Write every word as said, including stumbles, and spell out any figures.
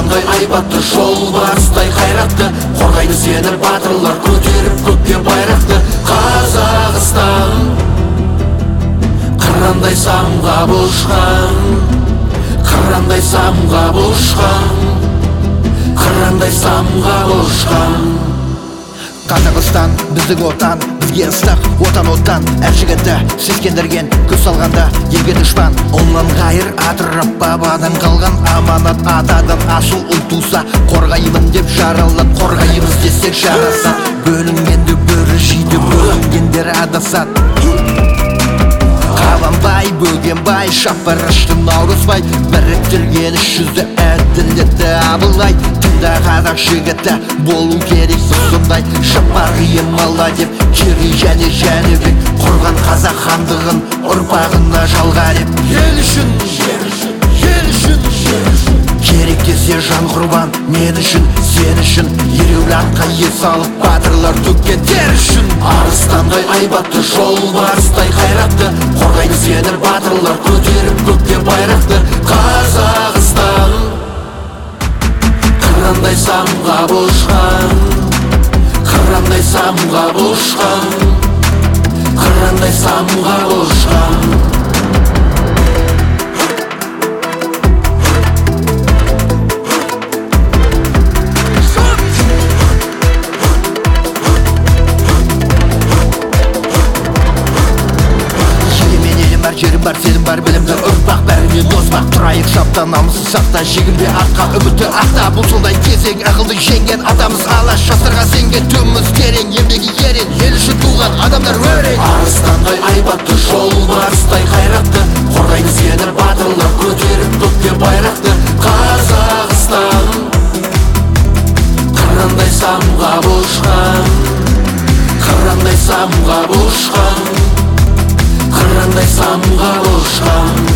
арыстандай айбатты, жолбарыстай қайратты, қорғайды сені батырлар, көтеріп көкке байрақты. Қазақстан қырандай самғап ұшқан, қырандай самғап ұшқан, қырандай самғап ұшқан. Қазақстан біздің отан, бізге ыстық отан оттан. Әр жігітті сескендірген, көз салғанда елге дұшпан. Оннан ғайыр атырып бабадан қалған аманат, атадан асыл ұл туса қорғаймын деп жаралат, қорғаймыз десек жарасат. Бөлінгенді бөрі жейді, бөлінгендер адасат. Қабанбай, Бөгенбай, Шапырашты Наурызбай, біріктірген үш жүзді әділетті Абылай. Тыңда қазақ жігіті, болу керек сондай. Шапағиы мала деп Керей және Жәнібек, құрған қазақ хандығын ұрпағына жалға деп. Ел үшін, ел үшін, керек десе жан құрбан. Мен үшін, сен үшін, ереулі атқа ел салып батырлар төккен тер үшін. Арыстандай айбатты, жолбарыстай қайратты, қорғайды сені батырлар, көтеріп көкке байрақты. Қазақстан қырандай самғап ұшқан, қырандай самғап ұшқан, қырандай самғап ұшқан. Жерім бар, сенім бар, білімді ұрпақ, бәрімен дос бақ. Тұрайық шапта, намысы сақта, жегінбе атқа, үмітті ақта. Бұл сондай кезең, ақылды жеңген атамыз алаш. Жастарға сенген түміз терең, еңбегі ерен, ел үшін туған адамдар өрен. Арыстандай айбатты, жолбарыстай қайратты, қорғайды сені батырлар, көтеріп көкке байрақты. Қазақстан қырандай самғап ұшқан, қырандай самғап ұшқан, қырандай самғап ұшқан.